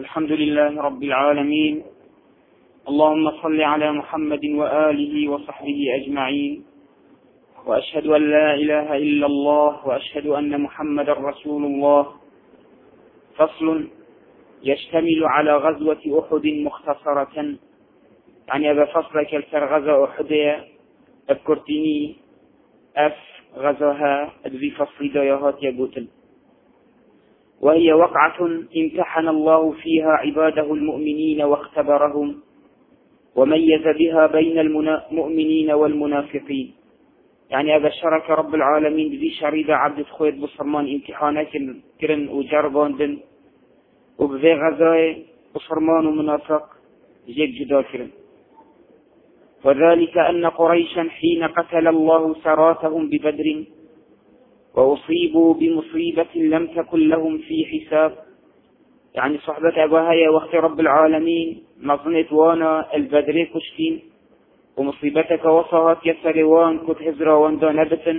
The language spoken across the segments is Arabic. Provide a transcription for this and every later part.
الحمد لله رب العالمين. اللهم صل على محمد وآله وصحبه أجمعين، وأشهد أن لا إله إلا الله وأشهد أن محمد رسول الله. فصل يشتمل على غزوة أحد مختصرة، يعني هذا فصل كالسر غزوة أحد أذكرتني غزوها أدبي فصل دايهات يقوتل، وهي وقعة امتحن الله فيها عباده المؤمنين واختبرهم وميز بها بين المؤمنين والمنافقين. يعني هذا شرك رب العالمين بذي شريدة عبد خويت بصرمان امتحانات كرن وجرباندن، وبذي غزاية بصرمان ومنافق جيك جدا كرن. وذلك أن قريشا حين قتل الله سراتهم ببدر وأصيبوا بمصيبة لم تكن لهم في حساب، يعني صحبة أباها وقت رب العالمين مظنت وانا البدري كشتين ومصيبتك وصهت يسروان كت هزرا واندا نبتا،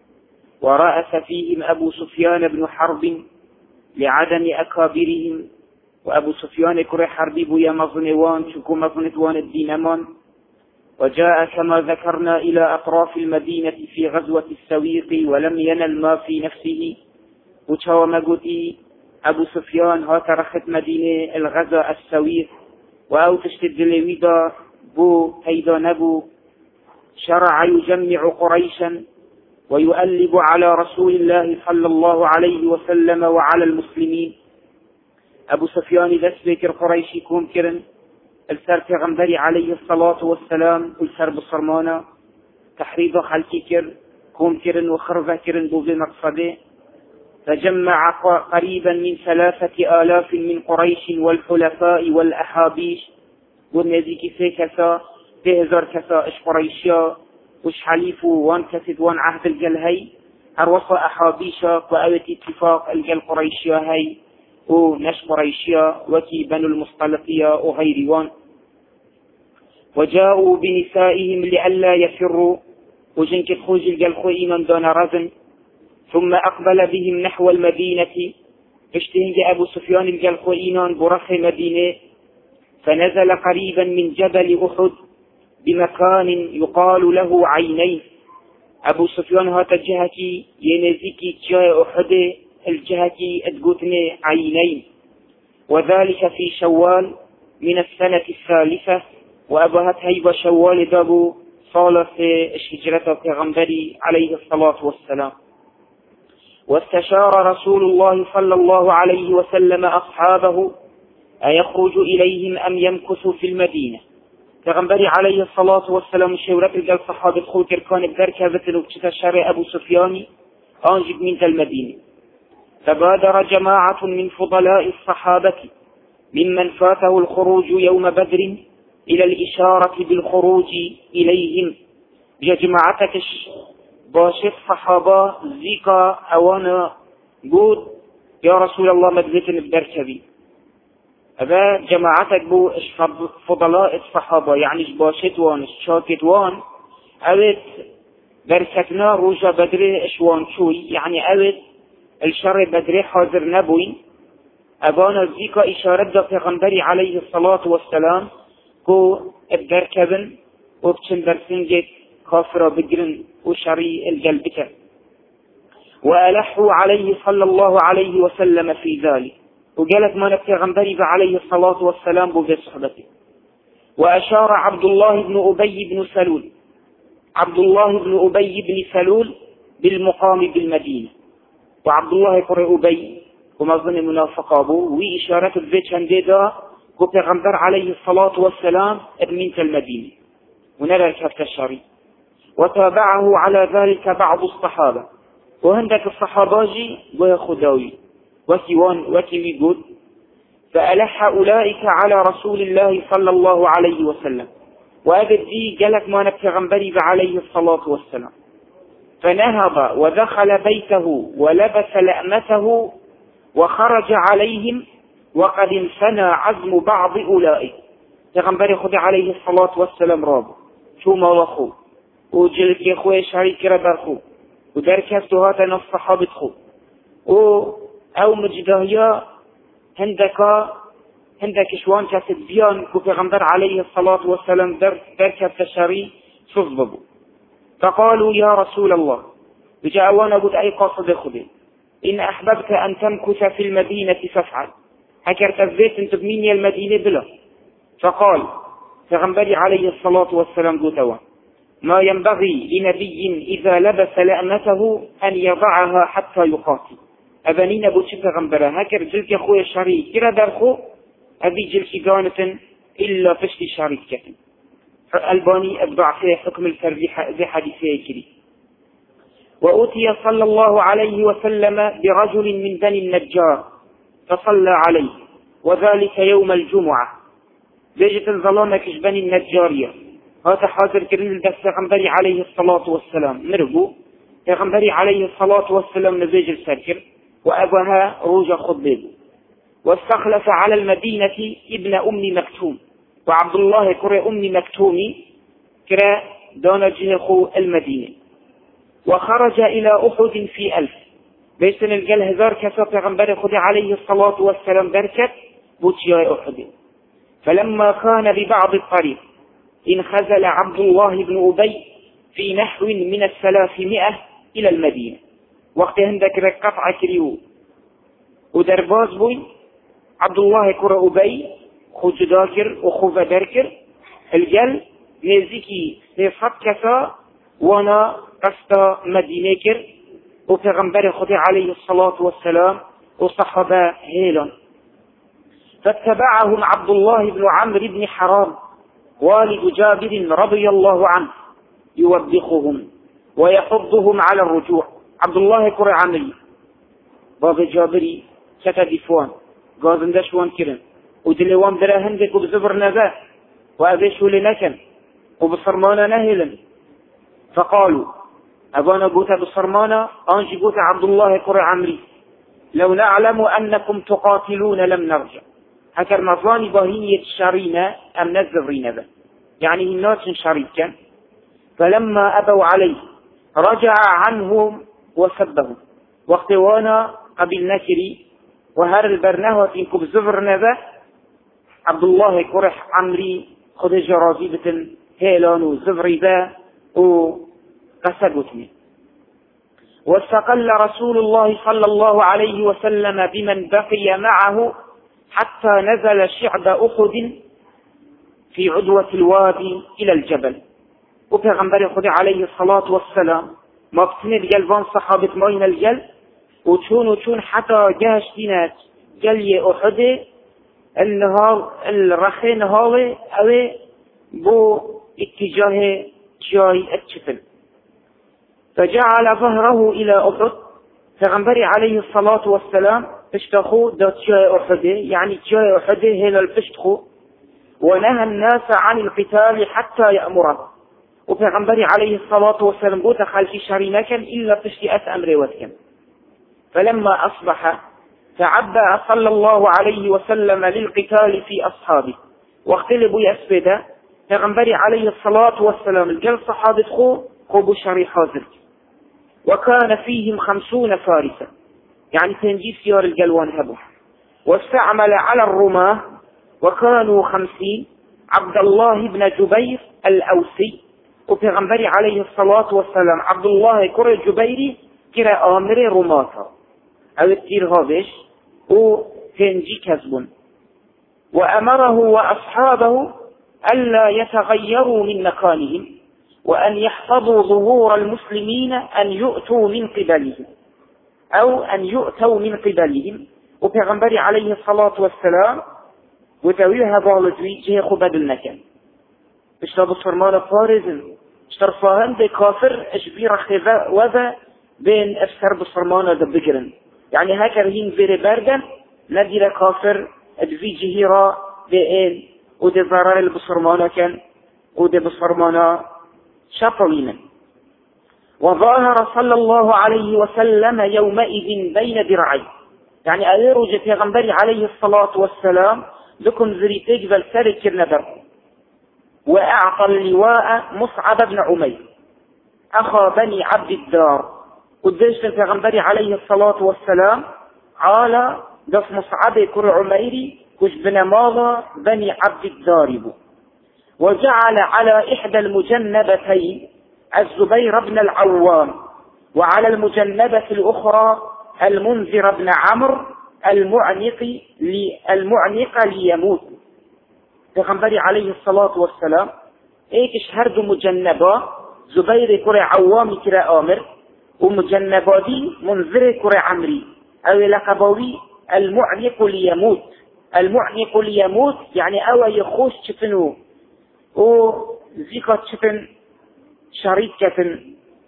ورأس فيهم أبو سفيان بن حرب لعدم أكابرهم، وأبو سفيان كري حربي بويا مظنوان شكو مظنتوان الدينمان. وجاء كما ذكرنا إلى أطراف المدينة في غزوة السويق ولم ينل ما في نفسه، وشاو مقوتي أبو سفيان هاترخت مدينة الغزاء السويق وأو تشتد لويدا بو هيدا نبو، شرع يجمع قريشا ويؤلب على رسول الله صلى الله عليه وسلم وعلى المسلمين. أبو سفيان دس بكر قريشي كوم كرن السر پیغمبری عليه الصلاة والسلام السر بصرمانا تحريض خلقي كر كوم كرن وخرزة كرن بوزي مقصده، فجمع قريبا من 3000 من قريش والحلفاء والأحابيش، والنزيكي في كسا 1000 كسا اش قريشيا وش حليفوا وان كسد وان عهد الجل هاي هروصا أحابيشا وأوت اتفاق الجل قريشيا هاي ونش قريشيا وكي بنو المصطلقية وغيروان. وجاءوا بنسائهم لئلا يفروا وجنك خوج الجل خوئينا دون رزن، ثم أقبل بهم نحو المدينة اشتهنج أبو سفيان الجل خوئينا برخ مدينة، فنزل قريبا من جبل أحد بمكان يقال له عينين. أبو سفيان هات الجهكي ينزيكي جاء أحد الجهكي أدقوتني عينين، وذلك في شوال من السنة الثالثة، وأبهت هيب شوال دابو صالة الهجرة پیغمبري عليه الصلاة والسلام. واستشار رسول الله صلى الله عليه وسلم أصحابه أيخرج إليهم أم يمكث في المدينة. پیغمبري عليه الصلاة والسلام شورت الجل صحابة خوتر كان بدركة وتتشار أبو سفيان أنجب من المدينة. فبادر جماعة من فضلاء الصحابة ممن فاته الخروج يوم بدر إلى الإشارة بالخروج إليهم. جماعتك باشف صحابة زيكا أوانا قود يا رسول الله مدلتن بدركبي. هذا جماعتك بو فضلاء الصحابة، يعني باشتوان شاكتوان أوت دركتنا روجا بدر اشوان شوي، يعني أوت الشر بدري حاضر نبوين. أبانا ذيكا إشارة دا پیغمبري عليه الصلاة والسلام كو ابدركبن وبچن درسنجك كافرة بقرن وشري القلبك، وألحوا عليه صلى الله عليه وسلم في ذلك، وقالت ما پیغمبري عليه الصلاة والسلام بو في صحبته. وأشار عبد الله بن أبي بن سلول بالمقام بالمدينة، وعبد الله قرئ أبي ومظن منافق أبو وإشارة البيت هنديدا وبيغمبر عليه الصلاة والسلام ادمينة المدينة، ونرى كفت الشري. وتابعه على ذلك بعض الصحابة، وهندك الصحاباجي ويخداوي وكي يقول فألح أولئك على رسول الله صلى الله عليه وسلم، وأبد دي جلت ما نبتغمبري عليه الصلاة والسلام، فنهض ودخل بيته ولبس لأمته وخرج عليهم وقد انفنى عزم بعض أولئك. پیغمبر خود عليه الصلاة والسلام رابو شو موخو وجلك يخوي شريك ربرخو ودركستها نص صحابتخو او مجدهيا هندكا هندك شوان كسد بيان كفغمبر عليه الصلاة والسلام دركب تشاري صزببو. فقالوا يا رسول الله بجاءوانا قد أي قاصد خذي إن أحببت أن تمكث في المدينة فافعل. هكرت الزيت انت بميني المدينة بلا. فقال فغمبري عليه الصلاة والسلام قتوا ما ينبغي لنبي إذا لبس لأمته أن يضعها حتى يقاتل. أبنين بوشي فغمبرا هكر جلك أخوي الشريك كرا درخو أبي جلك قانة إلا فشل الشريك كتن. الباني الضعفية حكم الفرد ذي حديثي كري. وأتي صلى الله عليه وسلم برجل من بني النجار فصلى عليه وذلك يوم الجمعة. بيجت الظلامة كش بني النجارية هذا حاضر كريل دس غنبري عليه الصلاة والسلام نرجو غنبري عليه الصلاة والسلام نزيج السكر وأبوها روجا خضيب. واستخلف على المدينة ابن أم مكتوم وعبد الله كرى أم مكتومي كرى دون جهخو المدينة. وخرج إلى أحد في 1000 بيسن الجل هزار كسوف غنبري خدي عليه الصلاة والسلام دركت بوتيا أحد. فلما كان ببعض الطريق انخزل عبد الله بن أبي في نحو من 300 إلى المدينة. وقت هندك رقطع كريو ودرباز بوي عبد الله كرة أبي خوج داكر وخوف دركر الجل نزيكي لفت كسا وانا قصد مدينة كر وفغنبر خدي عليه الصلاة والسلام وصحبه هيلا. فاتبعهم عبد الله بن عمرو بن حرام والد جابر رضي الله عنه يوبخهم ويحضهم على الرجوع. عبد الله كرة عمري باب جابري كتدفوان قازندشوان كرن ودلوان دراهندك وبزبر نذا وأبيشو لنكن وبصرمانا نهلا. فقالوا أبانا قوتا بصرمانا أنجي قوتا عبد الله كرة عمري لو نعلم أنكم تقاتلون لم نرجع. هكذا نظاني باهية الشرينة أم نزغرين ذا يعني الناس شريك كان. فلما أبوا عليه رجع عنهم وسبهم واختوانا قبل نكري وهر البرناه فينكم زفرنا ذا عبد الله كرح عمري خد جرازيبة هيلان وزفري ذا وقسقتني. واستقل رسول الله صلى الله عليه وسلم بمن بقي معه حتى نزل شعب أحد في عدوة الوادي إلى الجبل. وبيغمبر خدي عليه الصلاة والسلام ما بتند جلبان صحابة ماين الجل وتشون حتى جاش دينات جلي أحد النهار الرخين هاوي أو بو اتجاه جاي الجبل. فجعل ظهره إلى أحد فغنبري عليه الصلاة والسلام اشتخو دوت جاي أحد يعني جاي أحد هنا الفشتخو ونهى الناس عن القتال حتى يأمره. وفغنبري عليه الصلاة والسلام قوت خلفي شرينكا إلا فشتئت أمري وثكم. فلما أصبح تعبأ صلى الله عليه وسلم للقتال في أصحابه واختلبوا يسبدا فغنبري عليه الصلاة والسلام الجل صحابة خو بشري حاضر وكان فيهم 50 فارسا يعني تنجيب سيار الجلوان هبو. واستعمل على الرماة وكانوا 50 عبد الله بن جبير الأوسي. وبيغنبري عليه الصلاة والسلام عبد الله كرة جبيري كرة آمر رماتا أو التير هابش وتنجي كذبون. وأمره وأصحابه ألا يتغيروا من مكانهم وأن يحفظوا ظهور المسلمين أن يؤتوا من قبلهم أو أن يؤتوا من قبلهم. وبيغنبري عليه الصلاة والسلام وتويها بالدوي جهة خباد المكان اشترب الصرمان فارزن اشترفاهم بكافر اشبير خذا وذا بين افسر بالصرمان دبجرن يعني هكذا هين زير باردن ندير كافر ادفي جهيرا بين ودي ضرر البصرمان كان ودي بصرمان شطوينا. وظاهر صلى الله عليه وسلم يومئذ بين درعي يعني أيروج في غنبري عليه الصلاة والسلام لكم زريتيج بالسارك النبر. وأعطى اللواء مصعب بن عمير أخا بني عبد الدار. قديش في غنبري عليه الصلاة والسلام قال دف مصعب كر عميري كش بنماضة بني عبد الدارب، وجعل على إحدى المجنبتين الزبير بن العوام، وعلى المجنبة الأخرى المنذر بن عمرو المعنق ليموت. پیغمبر علیه الصلاة والسلام ایکش هر دو مجنبا، زبیر كرة عوامی كرة آمر، ومجنبادي منذر كرة عمري او لقباوي المعنق ليموت. المعنق ليموت يعني او يخوش شفنو و زيكات شفن شريط كفن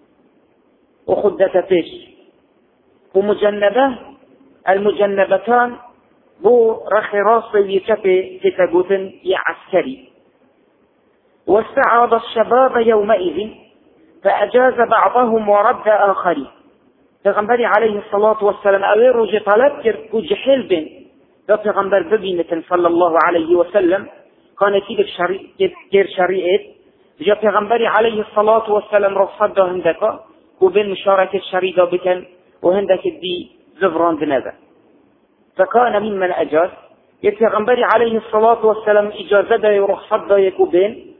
وخدة فيش. ومجنبه المجنبتان بو رخي راسي ويكفي كتابوتن عسكري. واستعرض الشباب يومئذ فأجاز بعضهم ورد آخرين. پیغمبر عليه الصلاة والسلام اوه روز طلب کرد که جحل بین دا پیغمبر ببینتن صلى الله عليه وسلم كان تيجي شريعت جا پیغمبر عليه الصلاة والسلام رخصت دا هندكا وبين مشاركة الشريعة بكن وهندك دي زفران بنذا. فكان ممن أجاز پیغمبر عليه الصلاة والسلام إجازة دا ورخصت دا يكوبين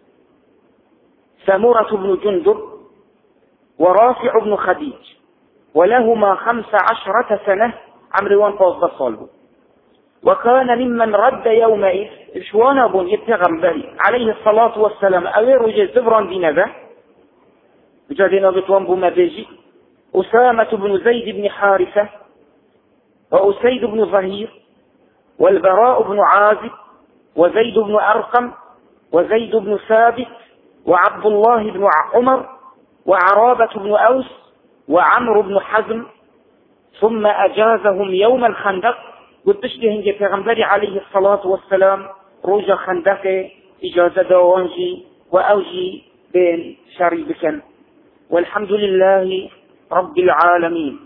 سمورة بن جندب ورافع بن خديج، ولهما 15 سنة عمروان قصد صالبه. وكان ممن رد يومئذ شوانا بن يبتغمبري عليه الصلاة والسلام أوير جي زبران بنذا بجادنا بطوان بمبيجي أسامة بن زيد بن حارثة وأسيد بن ظهير والبراء بن عازب وزيد بن أرقم وزيد بن ثابت وعبد الله بن عمر وعرابة بن أوس وعمرو بن حزم. ثم أجازهم يوم الخندق وتشتهن پیغمبر عليه الصلاة والسلام روج خندق إجازة دوانجي وأوجي بين شريبكا. والحمد لله رب العالمين.